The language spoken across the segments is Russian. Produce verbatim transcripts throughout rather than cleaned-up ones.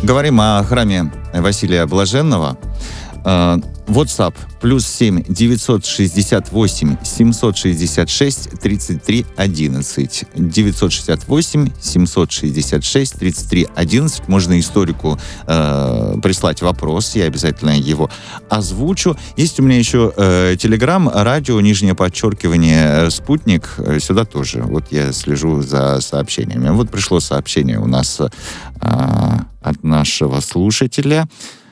говорим о храме Василия Блаженного. WhatsApp плюс семь девятьсот шестьдесят восемь семьсот шестьдесят шесть тридцать три одиннадцать. девятьсот шестьдесят восемь семьсот шестьдесят шесть тридцать три одиннадцать. Можно историку э, прислать вопрос, я обязательно его озвучу. Есть у меня еще э, Telegram, радио, нижнее подчеркивание, спутник. Сюда тоже. Вот я слежу за сообщениями. Вот пришло сообщение у нас э, от нашего слушателя.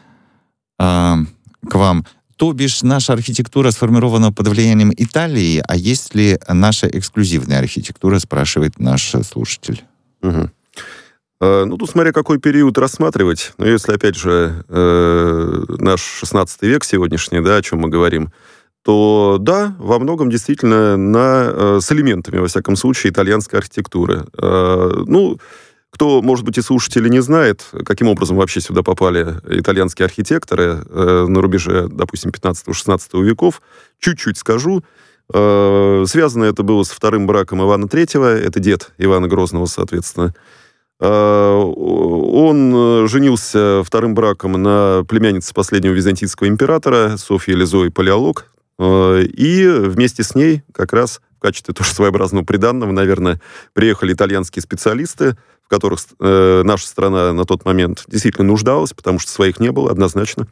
Э, к вам. То бишь, наша архитектура сформирована под влиянием Италии, а есть ли наша эксклюзивная архитектура, спрашивает наш слушатель. Угу. Э, ну, тут смотря какой период рассматривать. Но если, опять же, э, наш шестнадцатый век сегодняшний, да, о чем мы говорим, то да, во многом действительно на, э, с элементами, во всяком случае, итальянской архитектуры. Э, ну, Кто, может быть, и слушатели не знает, каким образом вообще сюда попали итальянские архитекторы э, на рубеже, допустим, пятнадцатого-шестнадцатого веков, чуть-чуть скажу. Э, связано это было с вторым браком Ивана Третьего, это дед Ивана Грозного, соответственно. Э, он женился вторым браком на племяннице последнего византийского императора Софьи Элизои Палеолог, э, и вместе с ней как раз в качестве тоже своеобразного приданного, наверное, приехали итальянские специалисты, в которых э, наша страна на тот момент действительно нуждалась, потому что своих не было, однозначно.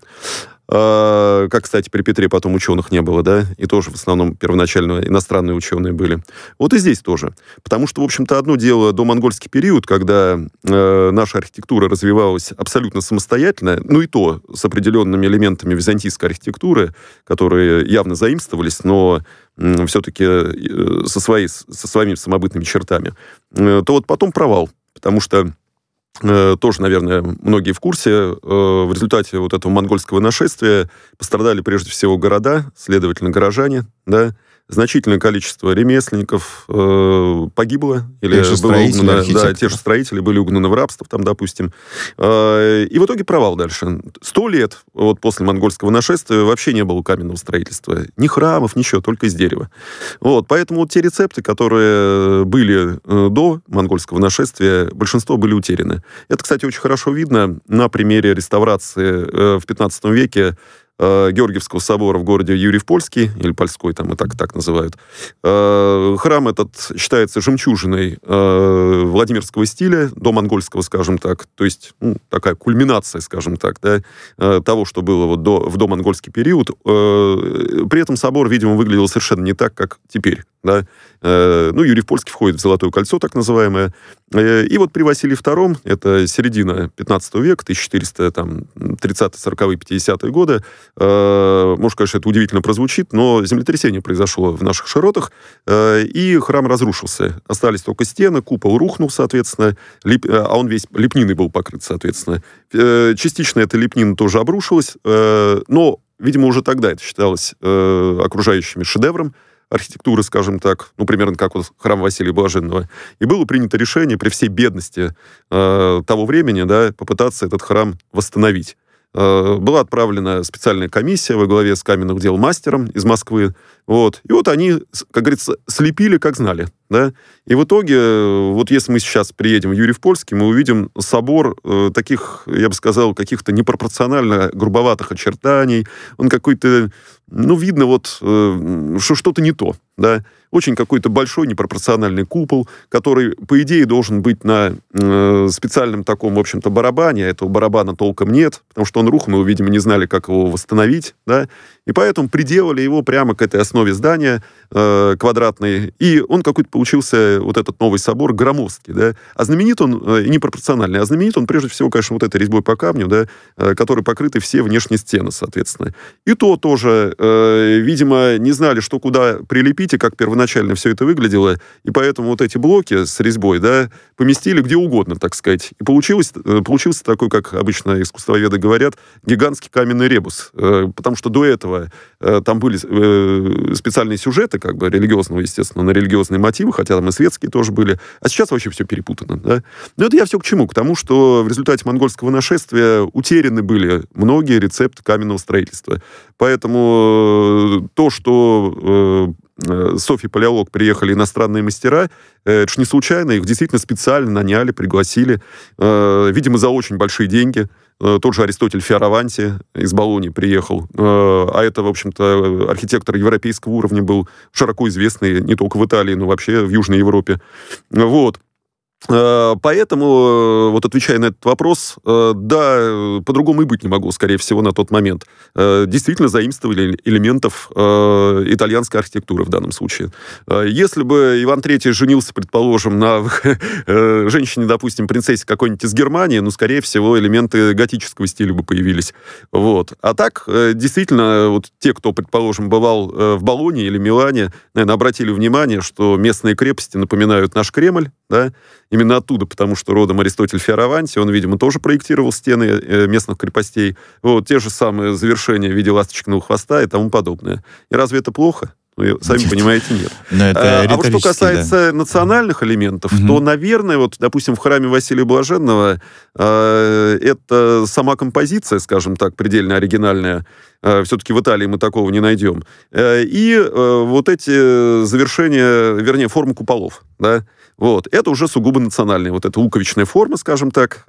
Э, как, кстати, при Петре потом ученых не было, да, и тоже в основном первоначально иностранные ученые были. Вот и здесь тоже. Потому что, в общем-то, одно дело домонгольский период, когда э, наша архитектура развивалась абсолютно самостоятельно, ну и то с определенными элементами византийской архитектуры, которые явно заимствовались, но э, все-таки э, со, своей, со своими самобытными чертами, э, то вот потом провал. Потому что э, тоже, наверное, многие в курсе, э, в результате вот этого монгольского нашествия пострадали прежде всего города, следовательно, горожане, да, значительное количество ремесленников э, погибло, или было угнано, да, те же строители были угнаны в рабство, там, допустим. Э, и в итоге провал дальше. Сто лет вот после монгольского нашествия вообще не было каменного строительства. Ни храмов, ничего, только из дерева. Вот, поэтому вот те рецепты, которые были э, до монгольского нашествия, большинство были утеряны. Это, кстати, очень хорошо видно на примере реставрации э, в пятнадцатом веке Георгиевского собора в городе Юрьев-Польский, или Польской, там и так, и так называют. Храм этот считается жемчужиной владимирского стиля, домонгольского, скажем так, то есть ну, такая кульминация, скажем так, да, того, что было вот до, в домонгольский период. При этом собор, видимо, выглядел совершенно не так, как теперь. Да? Ну, Юрьев-Польский входит в Золотое кольцо, так называемое. И вот при Василии втором, это середина пятнадцатого века, тысяча четыреста тридцатые, сороковые, пятидесятые годы, может, конечно, это удивительно прозвучит, но землетрясение произошло в наших широтах, и храм разрушился. Остались только стены, купол рухнул, соответственно, лип... а он весь лепниной был покрыт, соответственно. Частично эта лепнина тоже обрушилась, но, видимо, уже тогда это считалось окружающими шедевром архитектуры, скажем так, ну, примерно как вот храм Василия Блаженного. И было принято решение при всей бедности э, того времени, да, попытаться этот храм восстановить. Э, была отправлена специальная комиссия во главе с каменных дел мастером из Москвы. Вот. И вот они, как говорится, слепили, как знали. Да? И в итоге, вот если мы сейчас приедем в Юрьев-Польский, мы увидим собор э, таких, я бы сказал, каких-то непропорционально грубоватых очертаний. Он какой-то, ну, видно вот, э, что что-то не то. Да? Очень какой-то большой непропорциональный купол, который, по идее, должен быть на э, специальном таком, в общем-то, барабане. Этого барабана толком нет, потому что он рухнул, видимо, не знали, как его восстановить. Да? И поэтому приделали его прямо к этой основе здания э, квадратной. И он какой-то получился, вот этот новый собор, громоздкий. Да? А знаменит он, э, непропорциональный, а знаменит он, прежде всего, конечно, вот этой резьбой по камню, да, э, которой покрыты все внешние стены, соответственно. И то тоже, э, видимо, не знали, что куда прилепить, и как первоначально все это выглядело, и поэтому вот эти блоки с резьбой, да, поместили где угодно, так сказать. И получилось, получился такой, как обычно искусствоведы говорят, гигантский каменный ребус. Потому что до этого там были специальные сюжеты, как бы, религиозного, естественно, на религиозные мотивы, хотя там и светские тоже были. А сейчас вообще все перепутано, да. Но это я все к чему? К тому, что в результате монгольского нашествия утеряны были многие рецепты каменного строительства. Поэтому то, что Софья Палеолог приехали иностранные мастера. Это ж не случайно, их действительно специально наняли, пригласили. Видимо, за очень большие деньги. Тот же Аристотель Фиораванти из Болоньи приехал. А это, в общем-то, архитектор европейского уровня был, широко известный не только в Италии, но вообще в Южной Европе. Вот. Поэтому, вот отвечая на этот вопрос, да, по-другому и быть не могло, скорее всего, на тот момент. Действительно заимствовали элементов итальянской архитектуры в данном случае. Если бы Иван Третий женился, предположим, на женщине, допустим, принцессе какой-нибудь из Германии, ну, скорее всего, элементы готического стиля бы появились. Вот. А так, действительно, вот те, кто, предположим, бывал в Болонье или Милане, наверное, обратили внимание, что местные крепости напоминают наш Кремль, да, именно оттуда, потому что родом Аристотель Фиораванти, он, видимо, тоже проектировал стены местных крепостей. Вот, те же самые завершения в виде ласточкиного хвоста и тому подобное. И разве это плохо? Ну, сами нет. понимаете, нет. А, а вот что касается да. национальных элементов, угу. то, наверное, вот, допустим, в храме Василия Блаженного э, это сама композиция, скажем так, предельно оригинальная. Э, все-таки в Италии мы такого не найдем. Э, и э, вот эти завершения, вернее, формы куполов, да, вот, это уже сугубо национальная, вот эта луковичная форма, скажем так,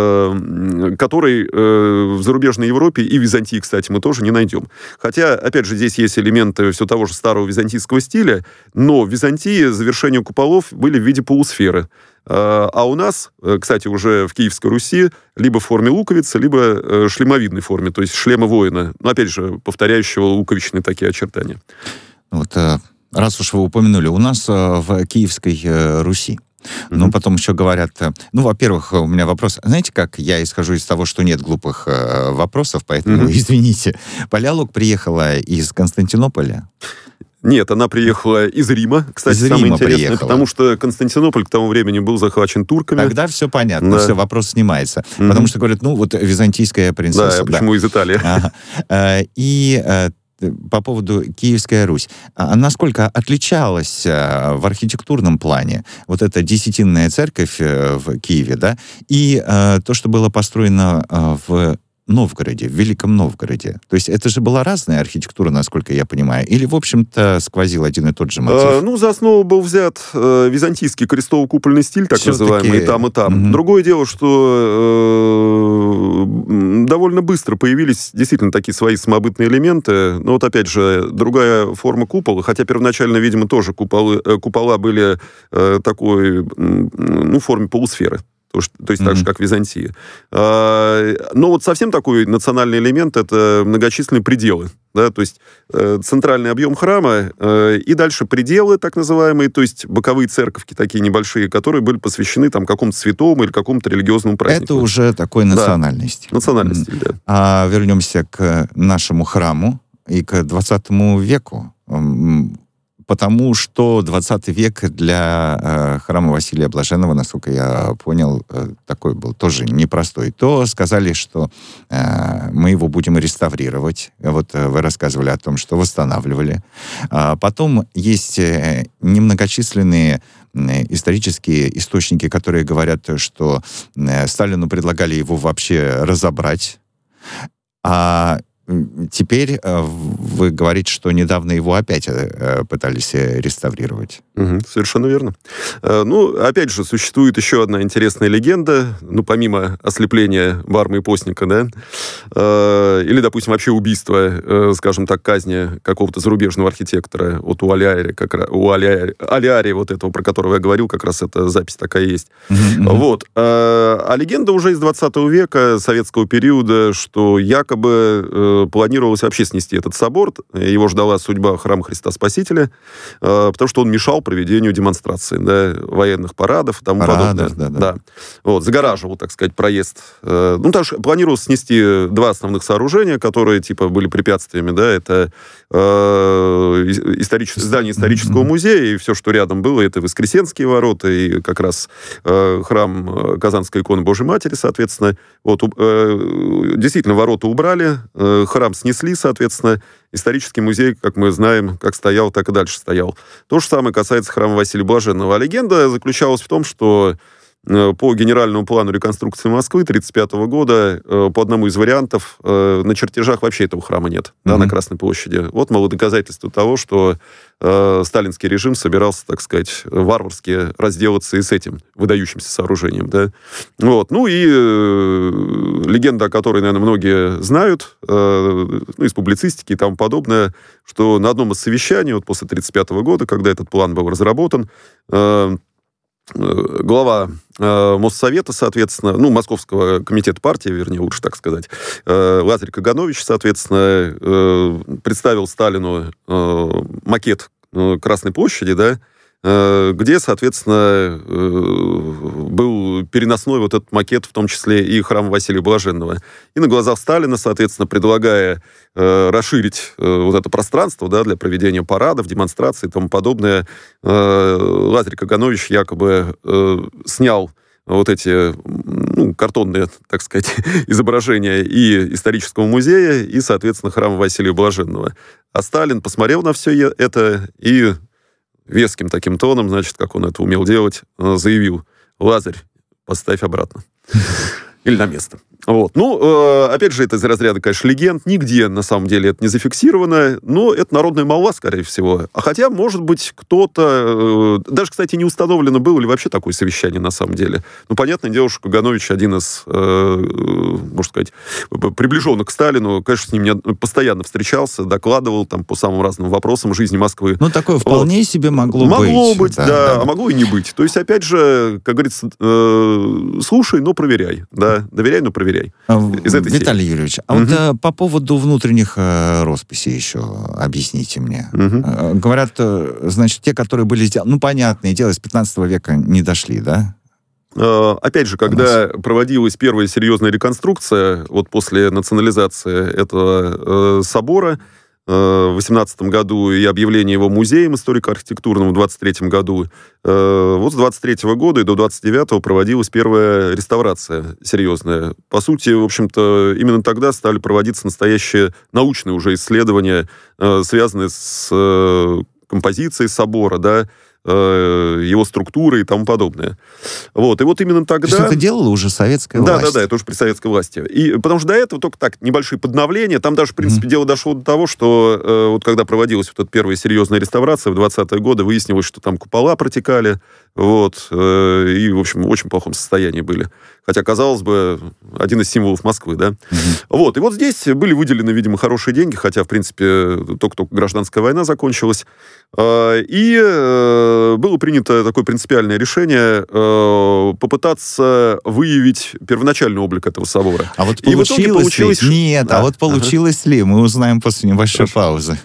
э, которой э, в зарубежной Европе и в Византии, кстати, мы тоже не найдем. Хотя, опять же, здесь есть элементы все того же старого византийского стиля, но в Византии завершения куполов были в виде полусферы. Э, а у нас, кстати, уже в Киевской Руси либо в форме луковицы, либо э, шлемовидной форме, то есть шлема воина, но, опять же, повторяющего луковичные такие очертания. Вот... Раз уж вы упомянули, у нас в Киевской Руси, mm-hmm. ну, потом еще говорят... Ну, во-первых, у меня вопрос. Знаете, как я исхожу из того, что нет глупых э, вопросов, поэтому, mm-hmm. извините. Палеолог приехала из Константинополя? Нет, она приехала из Рима, кстати, из самое Рима интересное, приехала. Потому что Константинополь к тому времени был захвачен турками. Тогда все понятно, да. все, вопрос снимается. Mm-hmm. Потому что, говорят, ну, вот византийская принцесса. Да, почему да. из Италии. Ага. И... по поводу Киевская Русь. А насколько отличалась в архитектурном плане вот эта десятинная церковь в Киеве, да, и э, то, что было построено в Новгороде, в Великом Новгороде? То есть это же была разная архитектура, насколько я понимаю, или, в общем-то, сквозил один и тот же мотив? А, ну, за основу был взят э, византийский крестово-купольный стиль, так Все-таки... называемый, и там, и там. Угу. Другое дело, что э, довольно быстро появились действительно такие свои самобытные элементы. Но вот, опять же, другая форма купола, хотя первоначально, видимо, тоже куполы, э, купола были э, такой, э, ну, в форме полусферы. То есть mm-hmm. так же, как в Византии. Но вот совсем такой национальный элемент — это многочисленные пределы. Да? То есть центральный объем храма и дальше пределы, так называемые, то есть боковые церковки такие небольшие, которые были посвящены там какому-то святому или какому-то религиозному празднику. Это уже такой национальный стиль. Да, национальный стиль, да. А вернемся к нашему храму и к двадцатому веку. Потому что двадцатый век для э, храма Василия Блаженного, насколько я понял, э, такой был тоже непростой. То сказали, что э, мы его будем реставрировать. Вот э, вы рассказывали о том, что восстанавливали. А потом есть э, немногочисленные э, исторические источники, которые говорят, что э, Сталину предлагали его вообще разобрать. А теперь э, вы говорите, что недавно его опять э, пытались реставрировать. Угу, совершенно верно. Э, ну, опять же, существует еще одна интересная легенда, ну, помимо ослепления Вармы и Постника, да, э, или, допустим, вообще убийства, э, скажем так, казни какого-то зарубежного архитектора, вот у Алиари, как раз, у Алиари, Алиари, вот этого, про которого я говорил, как раз эта запись такая есть. Mm-hmm. Вот. Э, а легенда уже из двадцатого века, советского периода, что якобы э, планировалось вообще снести этот собор. Его ждала судьба храма Христа Спасителя, э, потому что он мешал проведению демонстраций, да, военных парадов и тому Парадов, подобное. Да, да. Да. Вот, загораживал, так сказать, проезд. Э, ну, даже планировалось снести два основных сооружения, которые, типа, были препятствиями, да, это э, историч... здание исторического mm-hmm. музея, и все, что рядом было, это Воскресенские ворота, и как раз э, храм Казанской иконы Божьей Матери, соответственно. Вот, э, действительно, ворота убрали, э, храм снесли, соответственно, исторический музей, как мы знаем, как стоял, так и дальше стоял. То же самое касается храма Василия Блаженного. А легенда заключалась в том, что по генеральному плану реконструкции Москвы тысяча девятьсот тридцать пятого года по одному из вариантов на чертежах вообще этого храма нет, mm-hmm. да, на Красной площади. Вот, мол, доказательство того, что э, сталинский режим собирался, так сказать, варварски разделаться и с этим выдающимся сооружением. Да. Вот. Ну и э, легенда, о которой, наверное, многие знают, э, ну, из публицистики и тому подобное, что на одном из совещаний, вот после тысяча девятьсот тридцать пятого года, когда этот план был разработан, э, глава э, Моссовета, соответственно, ну, Московского комитета партии, вернее, лучше так сказать, э, Лазарь Каганович, соответственно, э, представил Сталину э, макет э, Красной площади, да, э, где, соответственно, э, был переносной вот этот макет, в том числе и храма Василия Блаженного. И на глазах Сталина, соответственно, предлагая э, расширить э, вот это пространство, да, для проведения парадов, демонстраций и тому подобное, э, Лазарь Каганович якобы э, снял вот эти, ну, картонные, так сказать, изображения и исторического музея, и, соответственно, храма Василия Блаженного. А Сталин посмотрел на все это и веским таким тоном, значит, как он это умел делать, заявил: «Лазарь, поставь обратно». Или на место. Вот. Ну, э, опять же, это из разряда, конечно, легенд. Нигде, на самом деле, это не зафиксировано, но это народная молва, скорее всего. А хотя, может быть, кто-то... Э, даже, кстати, не установлено, было ли вообще такое совещание, на самом деле. Ну, понятное дело, что Каганович один из, э, можно сказать, приближенных к Сталину, конечно, с ним не, постоянно встречался, докладывал там по самым разным вопросам жизни Москвы. Ну, такое вполне вот. себе могло, могло быть. Могло быть, да, да, да, а могло и не быть. То есть, опять же, как говорится, э, слушай, но проверяй. Да, доверяй, но проверяй. Из этой Виталий серии. Юрьевич, а угу. вот а, по поводу внутренних а, росписей еще объясните мне. Угу. А, говорят, значит, те, которые были сделаны, ну, понятное дело, с пятнадцатого века не дошли, да? А, опять же, когда проводилась первая серьезная реконструкция, вот после национализации этого э, собора, в восемнадцатом году и объявление его музеем историко-архитектурным в двадцать третьем году. Вот с двадцать третьего года и до двадцать девятого проводилась первая реставрация серьезная. По сути, в общем-то, именно тогда стали проводиться настоящие научные уже исследования, связанные с композицией собора, да, его структуры и тому подобное. Вот. И вот именно тогда... То есть это делала уже советская да, власть? Да, да, это уже при советской власти. И, потому что до этого только так, небольшие подновления. Там даже, в принципе, mm-hmm. дело дошло до того, что э, вот когда проводилась вот эта первая серьезная реставрация в двадцатые годы, выяснилось, что там купола протекали, вот, э, и, в общем, в очень плохом состоянии были. Хотя, казалось бы, один из символов Москвы, да. Mm-hmm. Вот. И вот здесь были выделены, видимо, хорошие деньги, хотя, в принципе, только-только гражданская война закончилась. Э, и э, было принято такое принципиальное решение э, попытаться выявить первоначальный облик этого собора. А вот и в итоге получилось ли? Нет, да. а вот получилось ага. ли? Мы узнаем после небольшой Хорошо. паузы.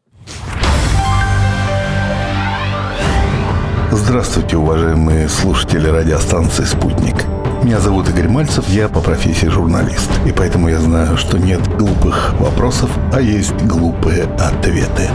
Здравствуйте, уважаемые слушатели радиостанции «Спутник». Меня зовут Игорь Мальцев, я по профессии журналист. И поэтому я знаю, что нет глупых вопросов, а есть глупые ответы.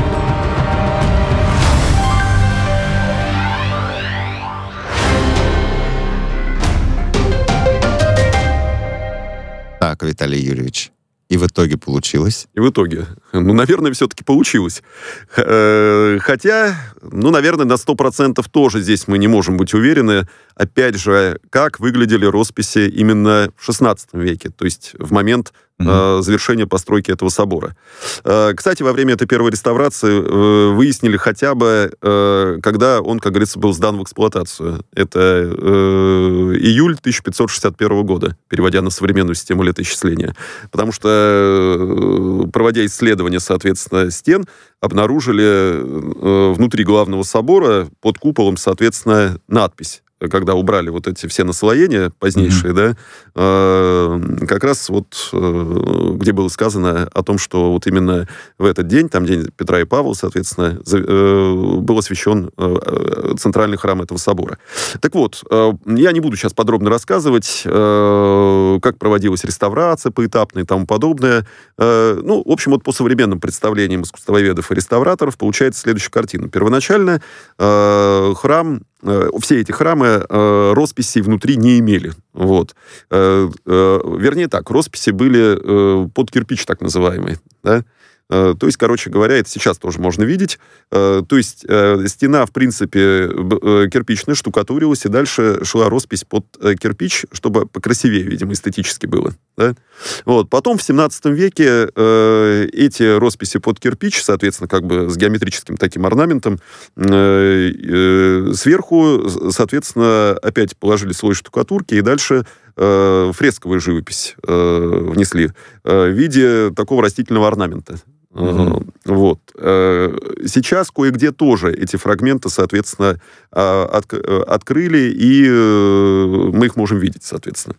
Так, Виталий Юрьевич, и в итоге получилось? И в итоге. Ну, наверное, все-таки получилось. Хотя, ну, наверное, на сто процентов тоже здесь мы не можем быть уверены. Опять же, как выглядели росписи именно в шестнадцатом веке, то есть в момент mm-hmm. завершения постройки этого собора. Кстати, во время этой первой реставрации выяснили хотя бы, когда он, как говорится, был сдан в эксплуатацию. Это июль тысяча пятьсот шестьдесят первого года, переводя на современную систему летоисчисления. Потому что, проводя исследования, соответственно, стен, обнаружили внутри главного собора под куполом, соответственно, надпись. Когда убрали вот эти все наслоения позднейшие, mm-hmm. да, э, как раз вот, э, где было сказано о том, что вот именно в этот день, там день Петра и Павла, соответственно, за, э, был освящен э, центральный храм этого собора. Так вот, э, я не буду сейчас подробно рассказывать, э, как проводилась реставрация поэтапная и тому подобное. Э, ну, в общем, вот по современным представлениям искусствоведов и реставраторов получается следующая картина. Первоначально э, храм все эти храмы э, росписей внутри не имели. Вот. Э, э, вернее так, росписи были э, под кирпич, так называемый. Да? То есть, короче говоря, это сейчас тоже можно видеть. То есть стена, в принципе, кирпичная, штукатурилась, и дальше шла роспись под кирпич, чтобы покрасивее, видимо, эстетически было. Да? Вот. Потом в семнадцатом веке эти росписи под кирпич, соответственно, как бы с геометрическим таким орнаментом, сверху, соответственно, опять положили слой штукатурки, и дальше фресковую живопись внесли в виде такого растительного орнамента. Mm-hmm. Вот. Сейчас кое-где тоже эти фрагменты, соответственно, от, открыли, и мы их можем видеть, соответственно.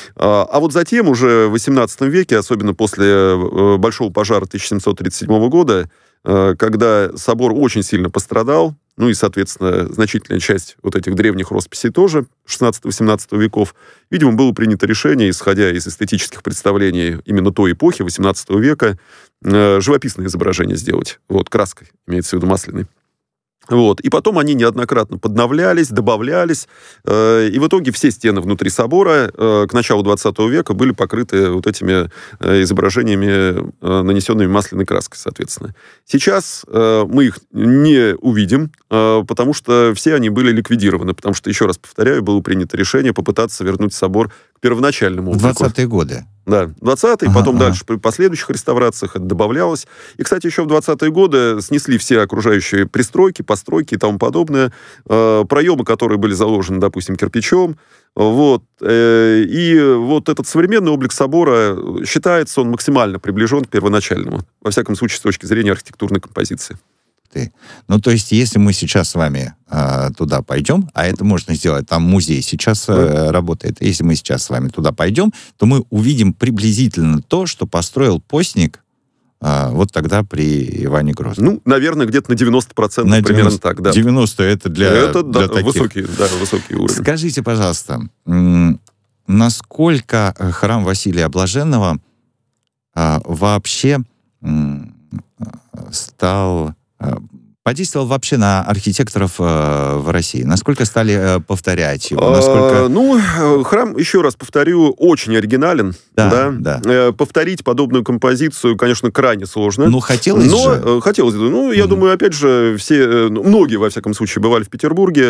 А вот затем, уже в восемнадцатом веке, особенно после Большого пожара тысяча семьсот тридцать седьмого года, когда собор очень сильно пострадал, ну и, соответственно, значительная часть вот этих древних росписей тоже шестнадцатого-семнадцатого веков, видимо, было принято решение, исходя из эстетических представлений именно той эпохи, восемнадцатого века, живописное изображение сделать. Вот, краской, имеется в виду масляной. Вот. И потом они неоднократно подновлялись, добавлялись, э, и в итоге все стены внутри собора э, к началу двадцатого века были покрыты вот этими э, изображениями, э, нанесенными масляной краской, соответственно. Сейчас э, мы их не увидим, э, потому что все они были ликвидированы, потому что, еще раз повторяю, было принято решение попытаться вернуть собор к первоначальному облику. двадцатые годы. Да, двадцатые, ага, потом ага. дальше при последующих реставрациях это добавлялось. И, кстати, еще в двадцатые годы снесли все окружающие пристройки, постройки и тому подобное, э, проемы, которые были заложены, допустим, кирпичом. Вот. Э, и вот этот современный облик собора, считается, он максимально приближен к первоначальному, во всяком случае, с точки зрения архитектурной композиции. Ну, то есть, если мы сейчас с вами э, туда пойдем, а это можно сделать, там музей сейчас э, работает, если мы сейчас с вами туда пойдем, то мы увидим приблизительно то, что построил постник э, вот тогда при Иване Грозном. Ну, наверное, где-то на девяносто процентов на примерно девяносто, так, да. девяносто это для, это, для да, таких. Высокий, да, высокий уровень. Скажите, пожалуйста, м- насколько храм Василия Блаженного э, вообще м- стал... подействовал вообще на архитекторов э, в России? Насколько стали э, повторять его? Насколько... А, ну, храм, еще раз повторю, очень оригинален. Да, да? да. Э, повторить подобную композицию, конечно, крайне сложно. Ну, хотелось но, же. э, хотелось. Ну, я mm-hmm. думаю, опять же, все, э, ну, многие, во всяком случае, бывали в Петербурге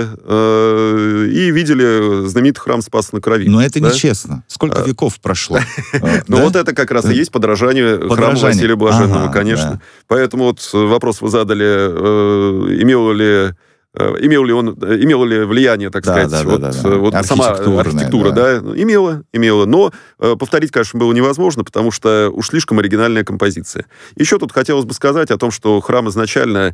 э, и видели знаменитый храм Спаса на Крови. Но это да? нечестно. Сколько а... веков прошло? Ну, вот это как раз и есть подражание храму Василия Блаженного, конечно. Поэтому вот вопрос вы задали... Имел ли, имел ли он, имело ли влияние, так да, сказать, да, вот, да, да. вот сама архитектура, да, да имела, имела, но повторить, конечно, было невозможно, потому что уж слишком оригинальная композиция. Еще тут хотелось бы сказать о том, что храм изначально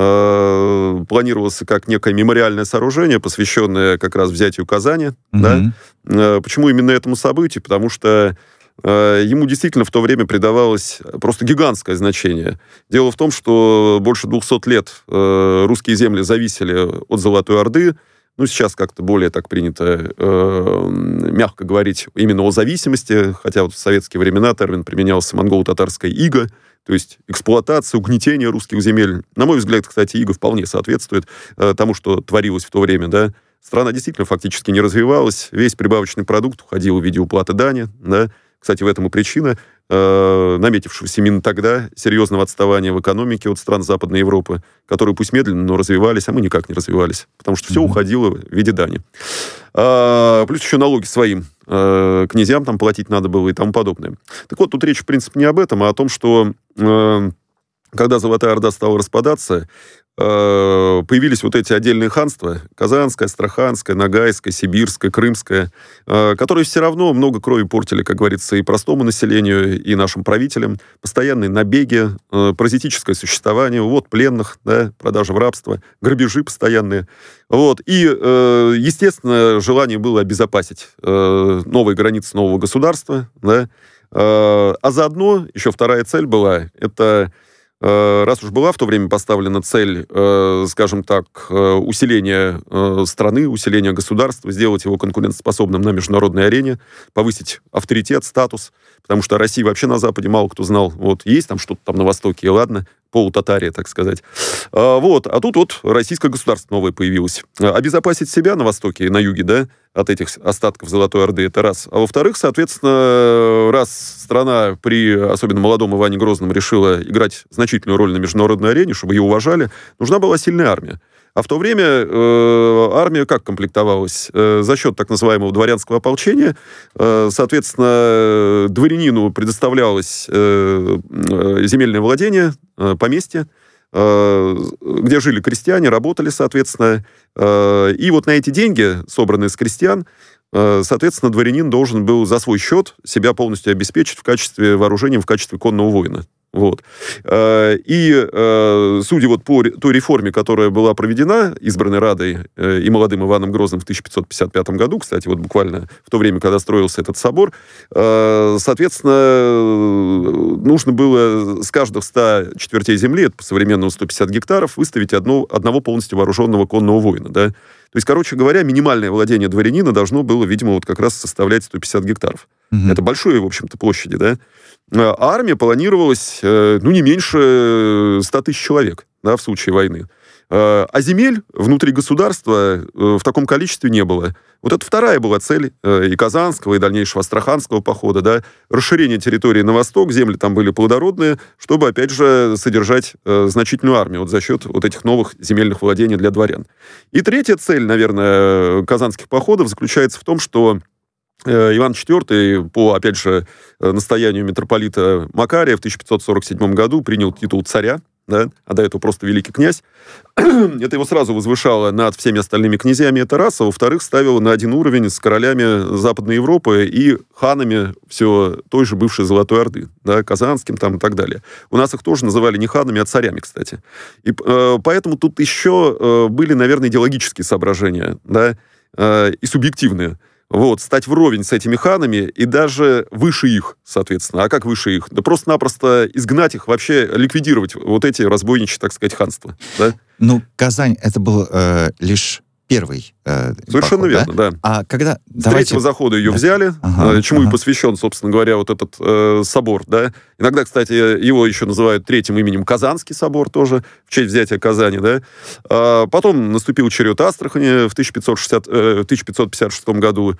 э, планировался как некое мемориальное сооружение, посвященное как раз взятию Казани. Mm-hmm. Да? Почему именно этому событию? Потому что ему действительно в то время придавалось просто гигантское значение. Дело в том, что больше двухсот лет русские земли зависели от Золотой Орды. Ну, сейчас как-то более так принято э, мягко говорить именно о зависимости, хотя вот в советские времена термин применялся монголо-татарская ига, то есть эксплуатация, угнетение русских земель. На мой взгляд, кстати, ига вполне соответствует э, тому, что творилось в то время, да. Страна действительно фактически не развивалась, весь прибавочный продукт уходил в виде уплаты дани, да. Кстати, в этом и причина э, наметившегося именно тогда серьезного отставания в экономике от стран Западной Европы, которые пусть медленно, но развивались, а мы никак не развивались, потому что все mm-hmm. уходило в виде дани. А, плюс еще налоги своим э, князьям там платить надо было и тому подобное. Так вот, тут речь, в принципе, не об этом, а о том, что э, когда Золотая Орда стала распадаться, появились вот эти отдельные ханства, Казанское, Астраханское, Ногайское, Сибирское, Крымское, которые все равно много крови портили, как говорится, и простому населению, и нашим правителям. Постоянные набеги, паразитическое существование, вот пленных, да, продажа в рабство, грабежи постоянные. Вот. И, естественно, желание было обезопасить новые границы нового государства. Да. А заодно еще вторая цель была, это... Раз уж была в то время поставлена цель, э, скажем так, э, усиления э, страны, усиления государства, сделать его конкурентоспособным на международной арене, повысить авторитет, статус, потому что о России вообще на Западе мало кто знал. Вот есть там что-то там на Востоке, и ладно, полутатария, так сказать. А, вот. А тут вот российское государство новое появилось. Обезопасить себя на востоке и на юге, да, от этих остатков Золотой Орды, это раз. А во-вторых, соответственно, раз страна при особенно молодом Иване Грозном решила играть значительную роль на международной арене, чтобы ее уважали, нужна была сильная армия. А в то время э, армия как комплектовалась? Э, за счет так называемого дворянского ополчения. Э, соответственно, дворянину предоставлялось э, э, земельное владение, э, поместье, э, где жили крестьяне, работали, соответственно. Э, и вот на эти деньги, собранные с крестьян, э, соответственно, дворянин должен был за свой счет себя полностью обеспечить в качестве вооружения, в качестве конного воина. Вот. И судя вот по той реформе, которая была проведена избранной Радой и молодым Иваном Грозным в тысяча пятьсот пятьдесят пятом году, кстати, вот буквально в то время, когда строился этот собор, соответственно, нужно было с каждых ста четвертей земли, это по современному сто пятьдесят гектаров, выставить одно, одного полностью вооруженного конного воина. Да? То есть, короче говоря, минимальное владение дворянина должно было, видимо, вот как раз составлять сто пятьдесят гектаров. Mm-hmm. Это большие, в общем-то, площади, да? А армия планировалась, ну, не меньше ста тысяч человек, да, в случае войны. А земель внутри государства в таком количестве не было. Вот это вторая была цель и Казанского, и дальнейшего Астраханского похода, да, расширение территории на восток, земли там были плодородные, чтобы, опять же, содержать значительную армию вот за счет вот этих новых земельных владений для дворян. И третья цель, наверное, казанских походов заключается в том, что Иван четвёртый, по, опять же, настоянию митрополита Макария в тысяча пятьсот сорок седьмом году принял титул царя, да, а до этого просто великий князь. Это его сразу возвышало над всеми остальными князьями, это раз, а во-вторых, ставило на один уровень с королями Западной Европы и ханами все той же бывшей Золотой Орды, да, Казанским там и так далее. У нас их тоже называли не ханами, а царями, кстати. И э, поэтому тут еще э, были, наверное, идеологические соображения, да, э, и субъективные. Вот, стать вровень с этими ханами и даже выше их, соответственно. А как выше их? Да просто-напросто изгнать их, вообще ликвидировать вот эти разбойничьи, так сказать, ханства. Да? Ну, Казань, это был э, лишь первый э, Совершенно поход, верно, да. да. А когда... С давайте... третьего захода ее да. взяли, ага, чему ага. и посвящен, собственно говоря, вот этот э, собор, да. Иногда, кстати, его еще называют третьим именем Казанский собор тоже, в честь взятия Казани, да. А потом наступил черед Астрахани в тысяча пятьсот пятьдесят шестом году.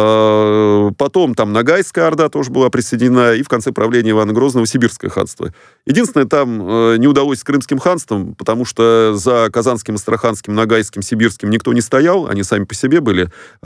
А потом там Ногайская Орда тоже была присоединена, и в конце правления Ивана Грозного Сибирское ханство. Единственное, там э, не удалось с Крымским ханством, потому что за Казанским, Астраханским, Ногайским, Сибирским никто не стоял, они сами по себе были,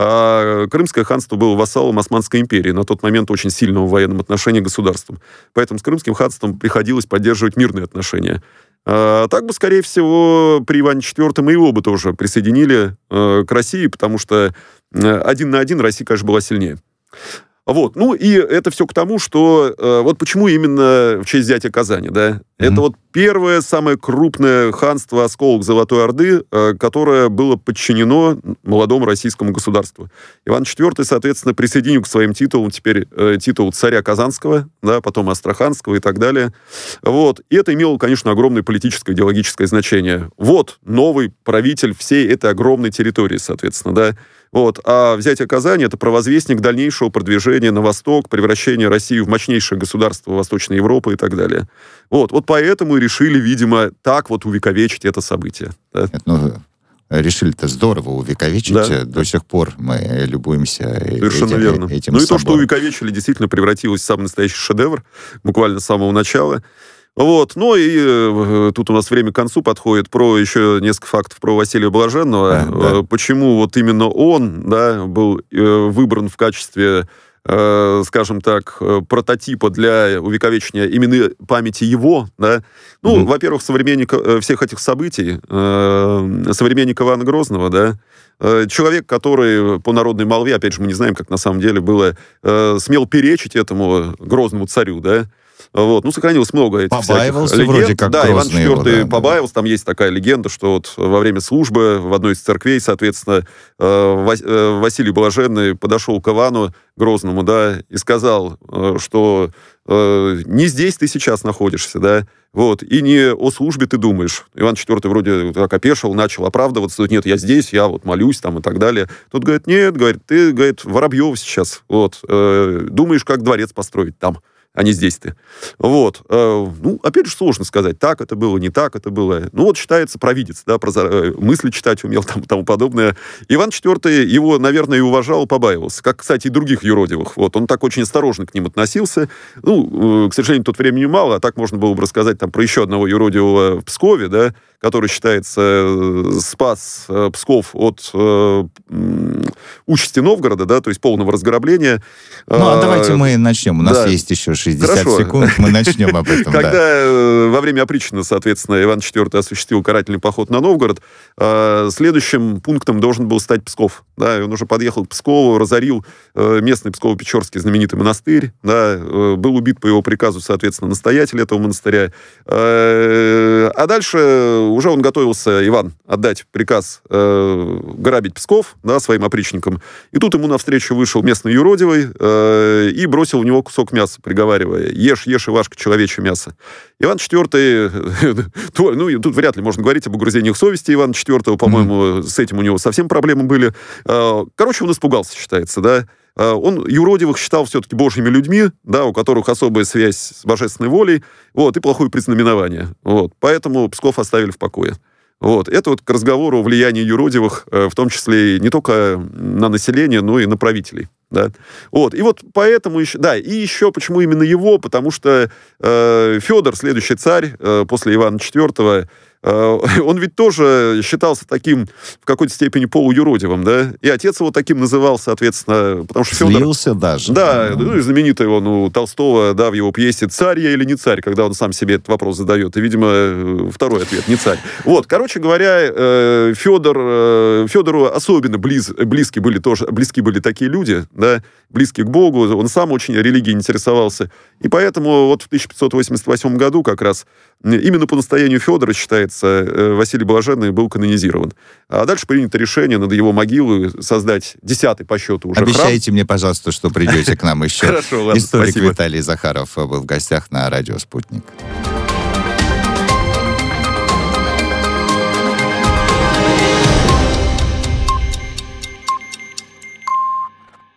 а Крымское ханство было вассалом Османской империи, на тот момент очень сильного в военном отношении государством. Поэтому с Крымским ханством приходилось поддерживать мирные отношения. А так бы, скорее всего, при Иване четвёртом и его бы тоже присоединили э, к России, потому что э, один на один Россия, конечно, была сильнее. Вот. Ну, и это все к тому, что э, вот почему именно в честь взятия Казани, да? Mm-hmm. Это вот первое, самое крупное ханство, осколок Золотой Орды, э, которое было подчинено молодому российскому государству. Иван четвёртый, соответственно, присоединил к своим титулам теперь э, титул царя Казанского, да, потом Астраханского и так далее. Вот. И это имело, конечно, огромное политическое, идеологическое значение. Вот новый правитель всей этой огромной территории, соответственно, да. Вот. А взятие Казани — это провозвестник дальнейшего продвижения на восток, превращения России в мощнейшее государство Восточной Европы и так далее. Вот, вот поэтому и решили, видимо, так вот увековечить это событие. Да? Нет, ну, решили-то здорово увековечить. Да. До сих пор мы любуемся Совершенно этим, верно. этим Ну и собором. то, что увековечили, действительно превратилось в самый настоящий шедевр, буквально с самого начала. Вот, ну и э, тут у нас время к концу подходит. Про еще несколько фактов про Василия Блаженного. Да, да. Э, почему вот именно он, да, был э, выбран в качестве, э, скажем так, э, прототипа для увековечения именно памяти его, да. Ну, mm-hmm. во-первых, современник э, всех этих событий, э, современник Ивана Грозного, да, э, человек, который по народной молве, опять же, мы не знаем, как на самом деле было, э, смел перечить этому грозному царю, да. Вот. Ну, сохранилось много этих побаивался всяких легенд. Вроде как да, Иван четвёртый его, да, побаивался. Там есть такая легенда, что вот во время службы в одной из церквей, соответственно, Василий Блаженный подошел к Ивану Грозному, да, и сказал, что не здесь ты сейчас находишься, да, вот, и не о службе ты думаешь. Иван четвёртый вроде так опешил, начал оправдываться, нет, я здесь, я вот молюсь там и так далее. Тут говорит, нет, говорит, ты, говорит, Воробьев сейчас, вот, думаешь, как дворец построить там. а не здесь ты. Вот. Ну, опять же, сложно сказать, так это было, не так это было. Ну, вот считается провидец, да, мысли читать умел, там, тому подобное. Иван четвёртый его, наверное, и уважал, побаивался. Как, кстати, и других юродивых. Вот. Он так очень осторожно к ним относился. Ну, к сожалению, тут времени мало, а так можно было бы рассказать там про еще одного юродивого в Пскове, да, который считается спас Псков от э, участи Новгорода, да, то есть полного разграбления. Ну, а давайте мы начнем. У нас да. есть еще шестьдесят Хорошо. секунд, мы начнем об этом. Когда да. во время опричнины, соответственно, Иван четвёртый осуществил карательный поход на Новгород, следующим пунктом должен был стать Псков. Да, и он уже подъехал к Пскову, разорил местный Псково-Печорский знаменитый монастырь, да, был убит по его приказу, соответственно, настоятель этого монастыря. А дальше уже он готовился, Иван, отдать приказ э, грабить Псков, да, своим опричникам. И тут ему навстречу вышел местный юродивый э, и бросил в него кусок мяса, приговаривая: «Ешь, ешь, Ивашка, человечье мясо». Иван четвёртый, ну, тут вряд ли можно говорить об угрызениях совести Ивана четвёртого, по-моему, с этим у него совсем проблемы были. Короче, он испугался, считается, да. Он юродивых считал все-таки божьими людьми, да, у которых особая связь с божественной волей, вот, и плохое предзнаменование. Вот. Поэтому Псков оставили в покое. Вот. Это вот к разговору о влиянии юродивых, в том числе не только на население, но и на правителей. Да. Вот. И вот поэтому еще... Да, и еще почему именно его? Потому что э, Федор, следующий царь э, после Ивана четвёртого, он ведь тоже считался таким, в какой-то степени, полуюродивым, да, и отец его таким называл, соответственно, потому что Федор... Слился даже. Да, ну и знаменитый он у Толстого, да, в его пьесе «Царь я или не царь?», когда он сам себе этот вопрос задает, и, видимо, второй ответ — не царь. Вот, короче говоря, Федор, Федору особенно близ, близки были тоже, близки были такие люди, да, близкие к Богу, он сам очень религией интересовался, и поэтому вот в тысяча пятьсот восемьдесят восьмом году как раз именно по настоянию Федора, считается, Василий Блаженный был канонизирован. А дальше принято решение над его могилой создать десятый по счету уже Обещайте храм. мне, пожалуйста, что придете к нам еще. Хорошо, ладно, Историк спасибо. Виталий Захаров был в гостях на радио «Спутник».